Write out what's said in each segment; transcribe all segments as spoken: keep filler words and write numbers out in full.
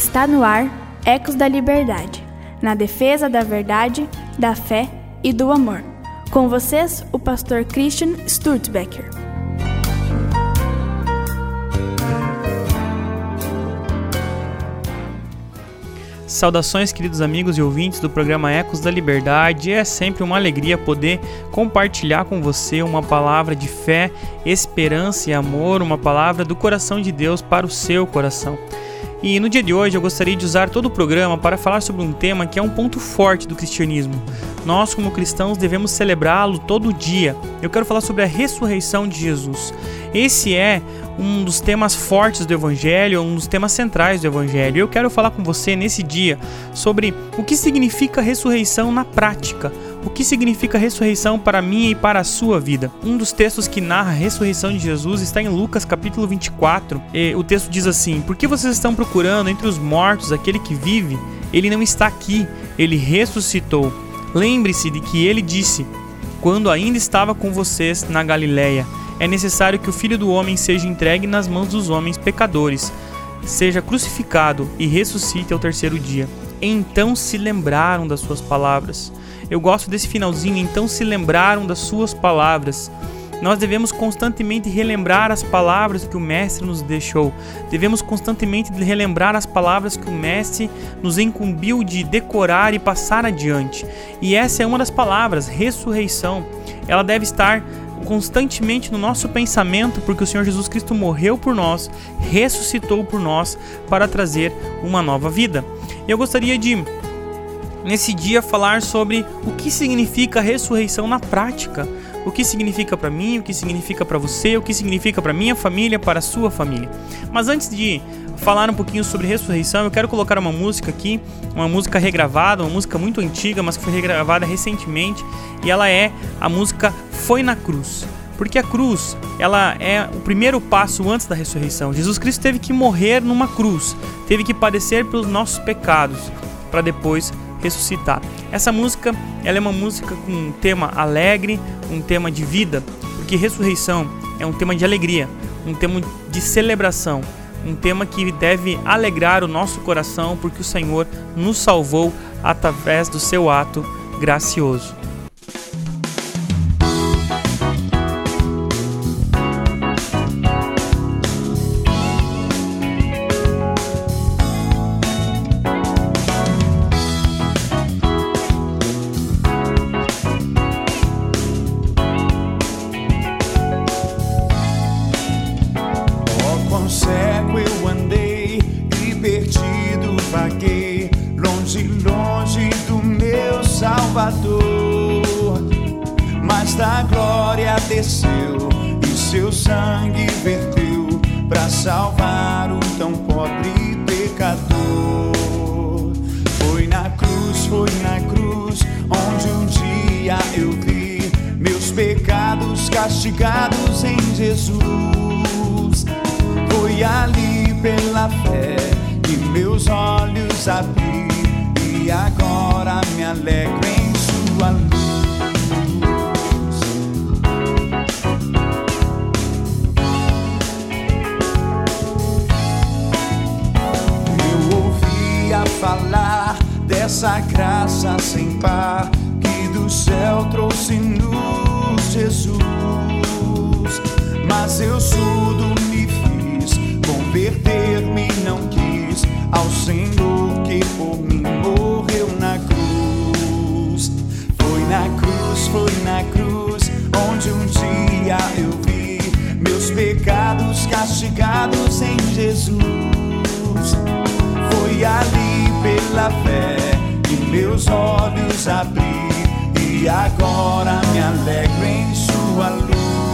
Está no ar Ecos da Liberdade, na defesa da verdade, da fé e do amor. Com vocês, o pastor Christian Sturzbecker. Saudações, queridos amigos e ouvintes do programa Ecos da Liberdade. É sempre uma alegria poder compartilhar com você uma palavra de fé, esperança e amor, uma palavra do coração de Deus para o seu coração. E no dia de hoje eu gostaria de usar todo o programa para falar sobre um tema que é um ponto forte do cristianismo. Nós, como cristãos, devemos celebrá-lo todo dia. Eu quero falar sobre a ressurreição de Jesus. Esse é um dos temas fortes do Evangelho, um dos temas centrais do Evangelho. Eu quero falar com você nesse dia sobre o que significa ressurreição na prática. O que significa ressurreição para mim e para a sua vida? Um dos textos que narra a ressurreição de Jesus está em Lucas capítulo vinte e quatro. E o texto diz assim: por que vocês estão procurando entre os mortos aquele que vive? Ele não está aqui, ele ressuscitou. Lembre-se de que ele disse, quando ainda estava com vocês na Galileia: é necessário que o Filho do Homem seja entregue nas mãos dos homens pecadores, seja crucificado e ressuscite ao terceiro dia. Então se lembraram das suas palavras. Eu gosto desse finalzinho, então se lembraram das suas palavras. Nós devemos constantemente relembrar as palavras que o Mestre nos deixou. Devemos constantemente relembrar as palavras que o Mestre nos incumbiu de decorar e passar adiante. E essa é uma das palavras, ressurreição. Ela deve estar constantemente no nosso pensamento, porque o Senhor Jesus Cristo morreu por nós, ressuscitou por nós para trazer uma nova vida. Eu gostaria de, nesse dia, falar sobre o que significa ressurreição na prática. O que significa para mim, o que significa para você, o que significa para minha família, para a sua família. Mas antes de falar um pouquinho sobre ressurreição, eu quero colocar uma música aqui, uma música regravada, uma música muito antiga, mas que foi regravada recentemente, e ela é a música Foi na Cruz. Porque a cruz, ela é o primeiro passo antes da ressurreição. Jesus Cristo teve que morrer numa cruz, teve que padecer pelos nossos pecados, para depois ressuscitar. Essa música, ela é uma música com um tema alegre, um tema de vida, porque ressurreição é um tema de alegria, um tema de celebração, um tema que deve alegrar o nosso coração, porque o Senhor nos salvou através do seu ato gracioso. Mas da glória desceu e seu sangue verteu para salvar o tão pobre pecador. Foi na cruz, foi na cruz, onde um dia eu vi meus pecados castigados em Jesus. Foi ali pela fé que meus olhos abri, e agora me alegro em sua luz. Eu ouvia falar dessa graça sem par que do céu trouxe-nos Jesus, mas eu surdo me fiz, converter-me não quis ao Senhor que por mim morreu na cruz. Foi na cruz, foi na cruz, onde um dia eu vi meus pecados castigados em Jesus. Foi ali pela fé que meus olhos abri, e agora me alegro em sua luz.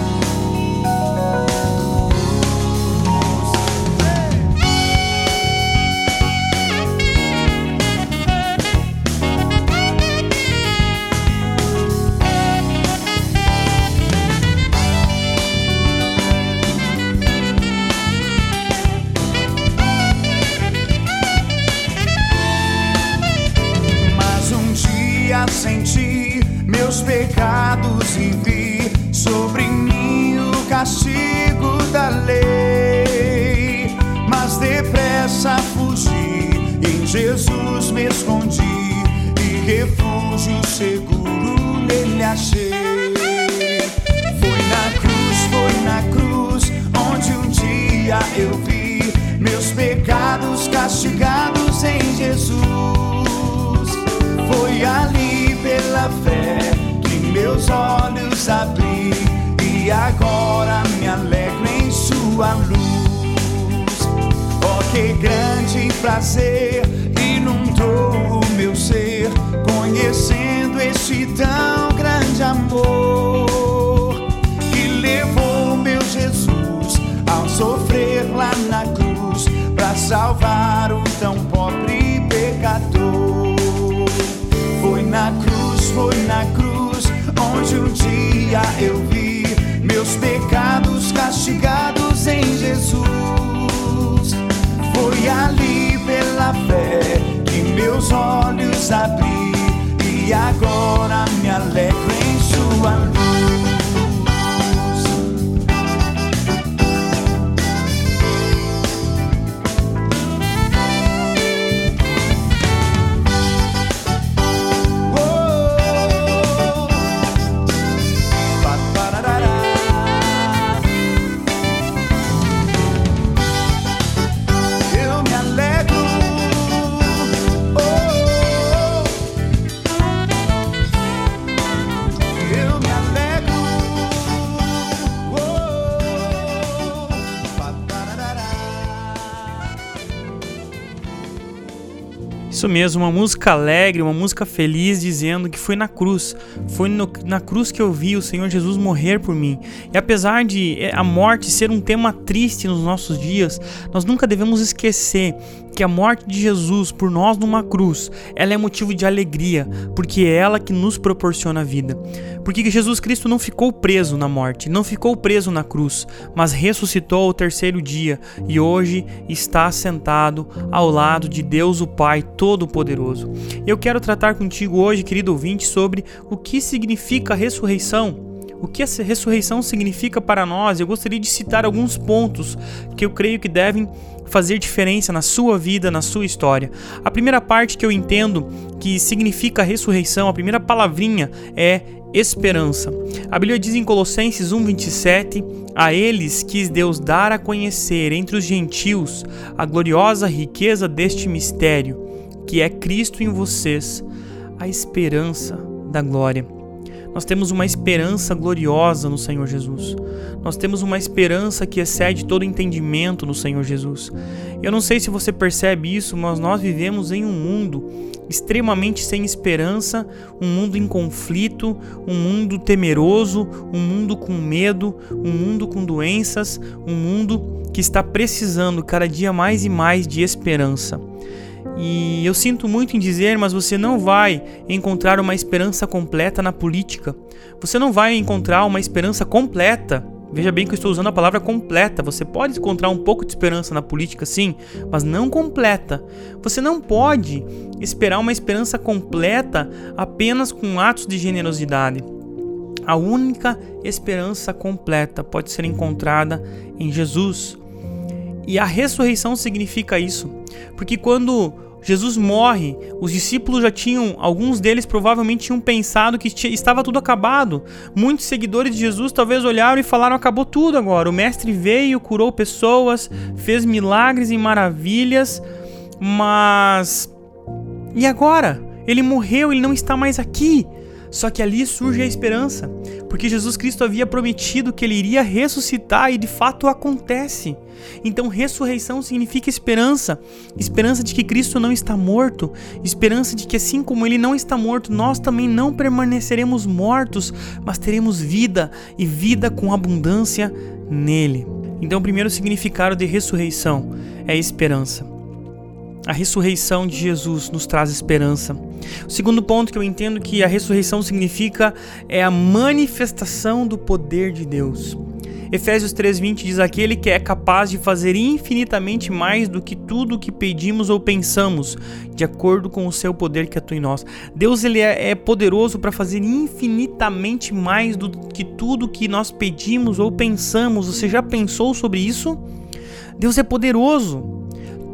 Senti meus pecados e vi sobre mim o castigo da lei, mas depressa fugi Jesus me escondi e refúgio seguro nele achei. Foi na cruz, foi na cruz, onde um dia eu vi meus pecados castigados em Jesus. Foi ali pela fé que meus olhos abri e agora me alegro em sua luz. Oh, que grande prazer inundou o meu ser, conhecendo este tão grande amor que levou meu Jesus ao sofrer lá na cruz para salvar o tão pobre pecador. Foi na cruz, foi na cruz, onde um dia eu vi meus pecados castigados em Jesus. Foi ali pela fé que meus olhos abri e agora me alegro em sua luz. Isso mesmo, uma música alegre, uma música feliz, dizendo que foi na cruz, foi no, na cruz que eu vi o Senhor Jesus morrer por mim. E apesar de a morte ser um tema triste nos nossos dias, nós nunca devemos esquecer que a morte de Jesus por nós numa cruz, ela é motivo de alegria, porque é ela que nos proporciona a vida. Porque Jesus Cristo não ficou preso na morte, não ficou preso na cruz, mas ressuscitou ao terceiro dia e hoje está sentado ao lado de Deus o Pai Todo-Poderoso. Eu quero tratar contigo hoje, querido ouvinte, sobre o que significa a ressurreição. O que essa ressurreição significa para nós. Eu gostaria de citar alguns pontos que eu creio que devem fazer diferença na sua vida, na sua história. A primeira parte que eu entendo que significa a ressurreição, a primeira palavrinha é esperança. A Bíblia diz em Colossenses um, vinte e sete: a eles quis Deus dar a conhecer entre os gentios a gloriosa riqueza deste mistério, que é Cristo em vocês, a esperança da glória. Nós temos uma esperança gloriosa no Senhor Jesus. Nós temos uma esperança que excede todo entendimento no Senhor Jesus. Eu não sei se você percebe isso, mas nós vivemos em um mundo extremamente sem esperança, um mundo em conflito, um mundo temeroso, um mundo com medo, um mundo com doenças, um mundo que está precisando cada dia mais e mais de esperança. E eu sinto muito em dizer, mas você não vai encontrar uma esperança completa na política. Você não vai encontrar uma esperança completa. Veja bem que eu estou usando a palavra completa. Você pode encontrar um pouco de esperança na política, sim, mas não completa. Você não pode esperar uma esperança completa apenas com atos de generosidade. A única esperança completa pode ser encontrada em Jesus. E a ressurreição significa isso, porque quando Jesus morre, os discípulos já tinham, alguns deles provavelmente tinham pensado que estava tudo acabado. Muitos seguidores de Jesus talvez olharam e falaram: acabou tudo agora. O mestre veio, curou pessoas, fez milagres e maravilhas, mas e agora? Ele morreu, ele não está mais aqui. Só que ali surge a esperança, porque Jesus Cristo havia prometido que ele iria ressuscitar e de fato acontece. Então ressurreição significa esperança, esperança de que Cristo não está morto, esperança de que assim como ele não está morto, nós também não permaneceremos mortos, mas teremos vida e vida com abundância nele. Então o primeiro significado de ressurreição é esperança. A ressurreição de Jesus nos traz esperança. O segundo ponto que eu entendo que a ressurreição significa é a manifestação do poder de Deus. Efésios três, vinte diz: aquele que é capaz de fazer infinitamente mais do que tudo o que pedimos ou pensamos, de acordo com o seu poder que atua em nós. Deus ele é, é poderoso para fazer infinitamente mais do que tudo o que nós pedimos ou pensamos. Você já pensou sobre isso? Deus é poderoso.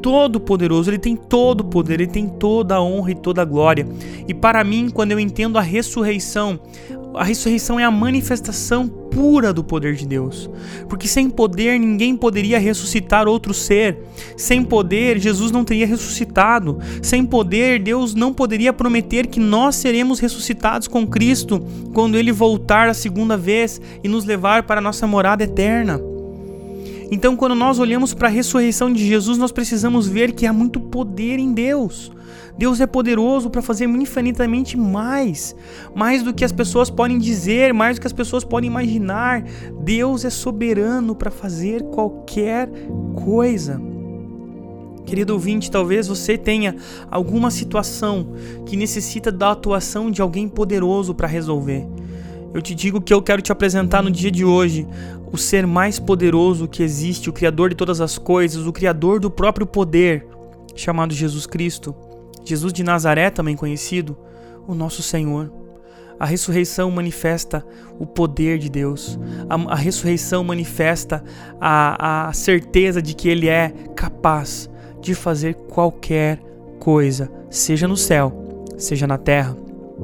todo poderoso, Ele tem todo o poder, Ele tem toda a honra e toda a glória. E para mim, quando eu entendo a ressurreição, a ressurreição é a manifestação pura do poder de Deus. Porque sem poder ninguém poderia ressuscitar outro ser. Sem poder Jesus não teria ressuscitado. Sem poder Deus não poderia prometer que nós seremos ressuscitados com Cristo quando Ele voltar a segunda vez e nos levar para a nossa morada eterna. Então, quando nós olhamos para a ressurreição de Jesus, nós precisamos ver que há muito poder em Deus. Deus é poderoso para fazer infinitamente mais, mais do que as pessoas podem dizer, mais do que as pessoas podem imaginar. Deus é soberano para fazer qualquer coisa. Querido ouvinte, talvez você tenha alguma situação que necessita da atuação de alguém poderoso para resolver. Eu te digo que eu quero te apresentar no dia de hoje o ser mais poderoso que existe, o Criador de todas as coisas, o Criador do próprio poder, chamado Jesus Cristo. Jesus de Nazaré, também conhecido, o nosso Senhor. A ressurreição manifesta o poder de Deus. A, a ressurreição manifesta a, a certeza de que Ele é capaz de fazer qualquer coisa, seja no céu, seja na terra.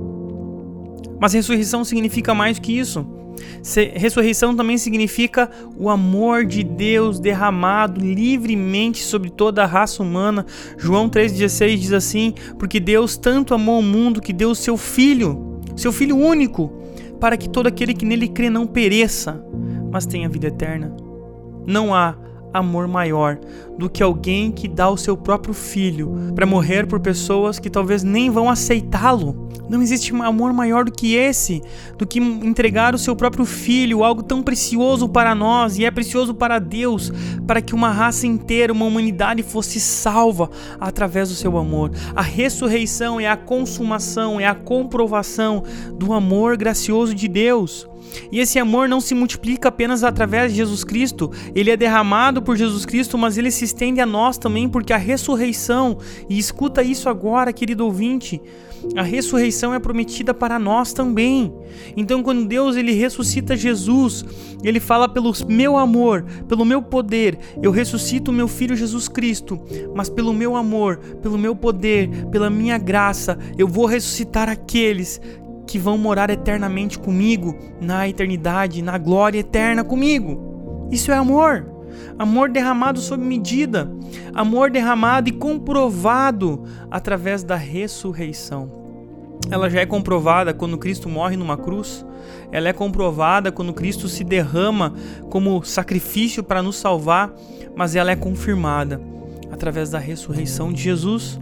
Mas ressurreição significa mais do que isso. Ressurreição também significa o amor de Deus derramado livremente sobre toda a raça humana. João três dezesseis diz assim: porque Deus tanto amou o mundo que deu o seu Filho, seu Filho único, para que todo aquele que nele crê não pereça, mas tenha vida eterna. Não há amor maior do que alguém que dá o seu próprio filho para morrer por pessoas que talvez nem vão aceitá-lo. Não existe amor maior do que esse, do que entregar o seu próprio filho, algo tão precioso para nós, e é precioso para Deus, para que uma raça inteira, uma humanidade fosse salva através do seu amor. A ressurreição é a consumação, é a comprovação do amor gracioso de Deus. E esse amor não se multiplica apenas através de Jesus Cristo, ele é derramado por Jesus Cristo, mas ele se estende a nós também, porque a ressurreição, e escuta isso agora, querido ouvinte, a ressurreição é prometida para nós também. Então, quando Deus ele ressuscita Jesus, ele fala: pelo meu amor, pelo meu poder, eu ressuscito o meu Filho Jesus Cristo, mas pelo meu amor, pelo meu poder, pela minha graça, eu vou ressuscitar aqueles que vão morar eternamente comigo, na eternidade, na glória eterna comigo. Isso é amor. Amor derramado sob medida. Amor derramado e comprovado através da ressurreição. Ela já é comprovada quando Cristo morre numa cruz. Ela é comprovada quando Cristo se derrama como sacrifício para nos salvar. Mas ela é confirmada através da ressurreição de Jesus.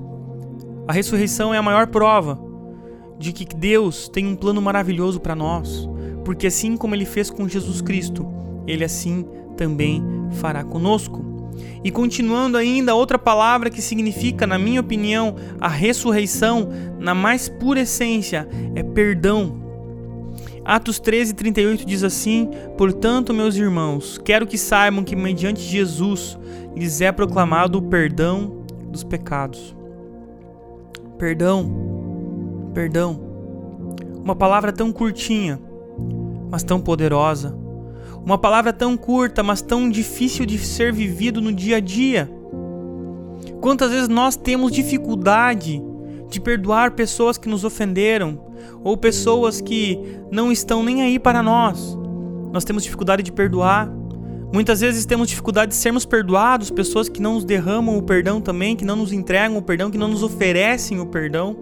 A ressurreição é a maior prova de que Deus tem um plano maravilhoso para nós, porque assim como Ele fez com Jesus Cristo, Ele assim também fará conosco. E continuando ainda, outra palavra que significa, na minha opinião, a ressurreição, na mais pura essência, é perdão. Atos treze, trinta e oito diz assim: portanto, meus irmãos, quero que saibam que mediante Jesus lhes é proclamado o perdão dos pecados. Perdão. Perdão, uma palavra tão curtinha, mas tão poderosa. Uma palavra tão curta, mas tão difícil de ser vivido no dia a dia. Quantas vezes nós temos dificuldade de perdoar pessoas que nos ofenderam, ou pessoas que não estão nem aí para nós. Nós temos dificuldade de perdoar. Muitas vezes temos dificuldade de sermos perdoados, pessoas que não nos derramam o perdão também, que não nos entregam o perdão, que não nos oferecem o perdão.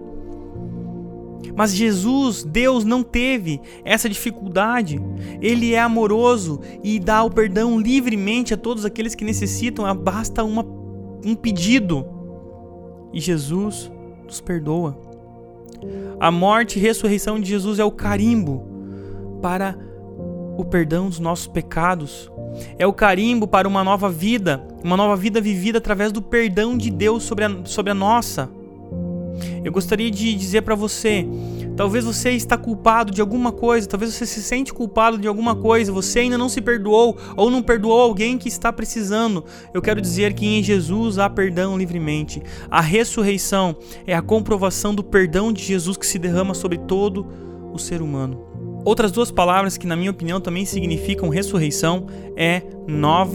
Mas Jesus, Deus, não teve essa dificuldade. Ele é amoroso e dá o perdão livremente a todos aqueles que necessitam. Basta uma, um pedido e Jesus nos perdoa. A morte e ressurreição de Jesus é o carimbo para o perdão dos nossos pecados. É o carimbo para uma nova vida, uma nova vida vivida através do perdão de Deus sobre a, sobre a nossa. Eu gostaria de dizer para você, talvez você está culpado de alguma coisa, talvez você se sente culpado de alguma coisa, você ainda não se perdoou ou não perdoou alguém que está precisando. Eu quero dizer que em Jesus há perdão livremente. A ressurreição é a comprovação do perdão de Jesus que se derrama sobre todo o ser humano. Outras duas palavras que, na minha opinião, também significam ressurreição é nova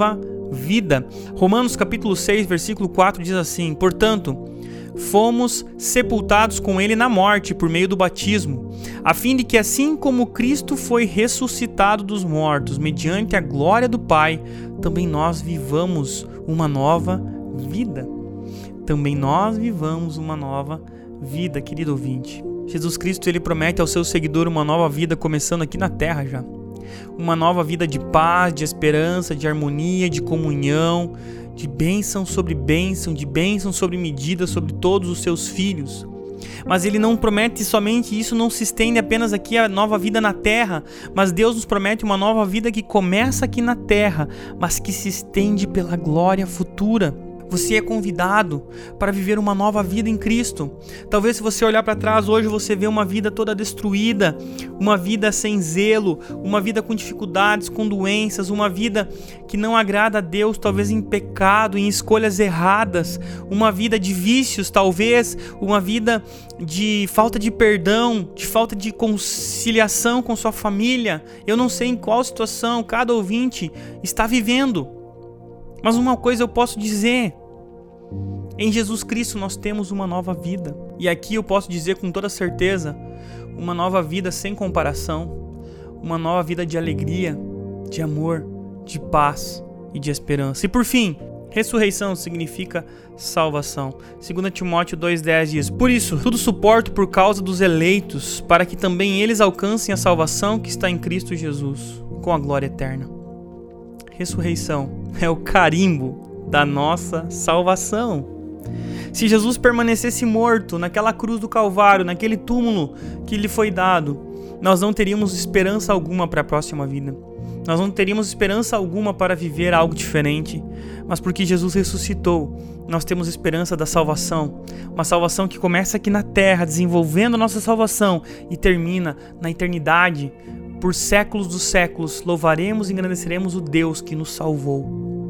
vida. Romanos capítulo seis, versículo quatro diz assim: portanto, fomos sepultados com ele na morte por meio do batismo, a fim de que assim como Cristo foi ressuscitado dos mortos mediante a glória do Pai, também nós vivamos uma nova vida. Também nós vivamos uma nova vida, querido ouvinte. Jesus Cristo, ele promete ao seu seguidor uma nova vida começando aqui na terra já. Uma nova vida de paz, de esperança, de harmonia, de comunhão, de bênção sobre bênção, de bênção sobre medida sobre todos os seus filhos. Mas ele não promete somente isso, não se estende apenas aqui a nova vida na terra, mas Deus nos promete uma nova vida que começa aqui na terra, mas que se estende pela glória futura. Você é convidado para viver uma nova vida em Cristo. Talvez se você olhar para trás hoje, você vê uma vida toda destruída, uma vida sem zelo, uma vida com dificuldades, com doenças, uma vida que não agrada a Deus, talvez em pecado, em escolhas erradas, uma vida de vícios, talvez, uma vida de falta de perdão, de falta de conciliação com sua família. Eu não sei em qual situação cada ouvinte está vivendo, mas uma coisa eu posso dizer: em Jesus Cristo nós temos uma nova vida. E aqui eu posso dizer com toda certeza, uma nova vida sem comparação, uma nova vida de alegria, de amor, de paz e de esperança. E por fim, ressurreição significa salvação. Segunda Timóteo dois dez diz: por isso, tudo suporto por causa dos eleitos, para que também eles alcancem a salvação que está em Cristo Jesus, com a glória eterna. Ressurreição é o carimbo da nossa salvação. Se Jesus permanecesse morto naquela cruz do Calvário, naquele túmulo que lhe foi dado, nós não teríamos esperança alguma para a próxima vida. Nós não teríamos esperança alguma para viver algo diferente. Mas porque Jesus ressuscitou, nós temos esperança da salvação. Uma salvação que começa aqui na terra, desenvolvendo a nossa salvação, e termina na eternidade. Por séculos dos séculos, louvaremos e engrandeceremos o Deus que nos salvou.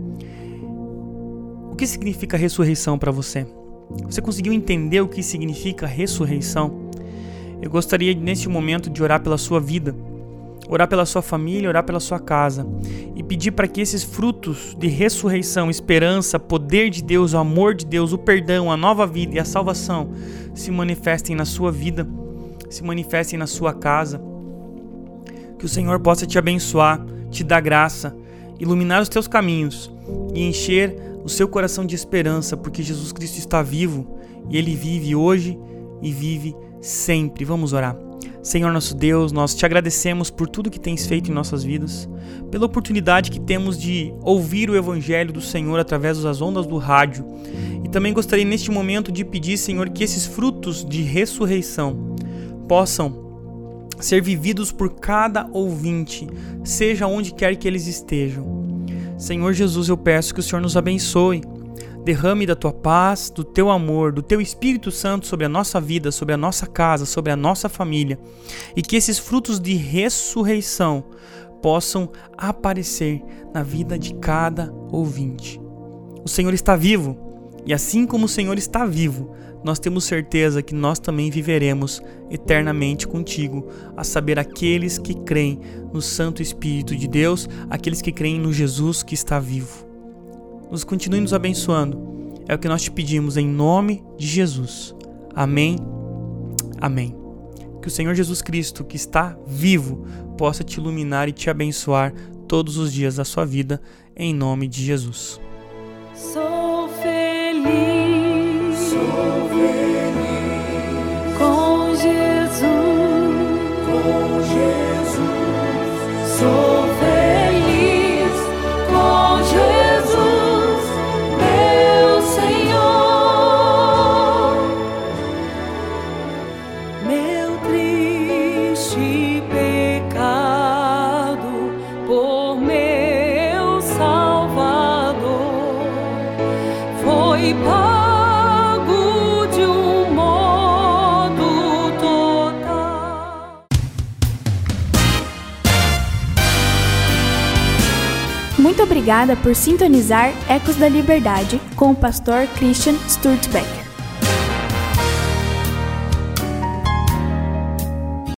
O que significa ressurreição para você? Você conseguiu entender o que significa ressurreição? Eu gostaria neste momento de orar pela sua vida, orar pela sua família, orar pela sua casa e pedir para que esses frutos de ressurreição, esperança, poder de Deus, o amor de Deus, o perdão, a nova vida e a salvação se manifestem na sua vida, se manifestem na sua casa. Que o Senhor possa te abençoar, te dar graça, iluminar os teus caminhos e encher o seu coração de esperança, porque Jesus Cristo está vivo e Ele vive hoje e vive sempre. Vamos orar. Senhor nosso Deus, nós te agradecemos por tudo que tens feito em nossas vidas, pela oportunidade que temos de ouvir o Evangelho do Senhor através das ondas do rádio. E também gostaria neste momento de pedir, Senhor, que esses frutos de ressurreição possam ser vividos por cada ouvinte, seja onde quer que eles estejam. Senhor Jesus, eu peço que o Senhor nos abençoe, derrame da tua paz, do teu amor, do teu Espírito Santo sobre a nossa vida, sobre a nossa casa, sobre a nossa família, e que esses frutos de ressurreição possam aparecer na vida de cada ouvinte. O Senhor está vivo, e assim como o Senhor está vivo, nós temos certeza que nós também viveremos eternamente contigo, a saber, aqueles que creem no Santo Espírito de Deus, aqueles que creem no Jesus que está vivo. Nos continue nos abençoando, é o que nós te pedimos em nome de Jesus. Amém, amém. Que o Senhor Jesus Cristo, que está vivo, possa te iluminar e te abençoar todos os dias da sua vida, em nome de Jesus. Sou feliz, sou feliz com Jesus, com Jesus. Sou feliz com Jesus, meu Senhor. Meu triste pecado por meu Salvador foi pago de um modo total. Muito obrigada por sintonizar Ecos da Liberdade com o pastor Christian Sturtbecker.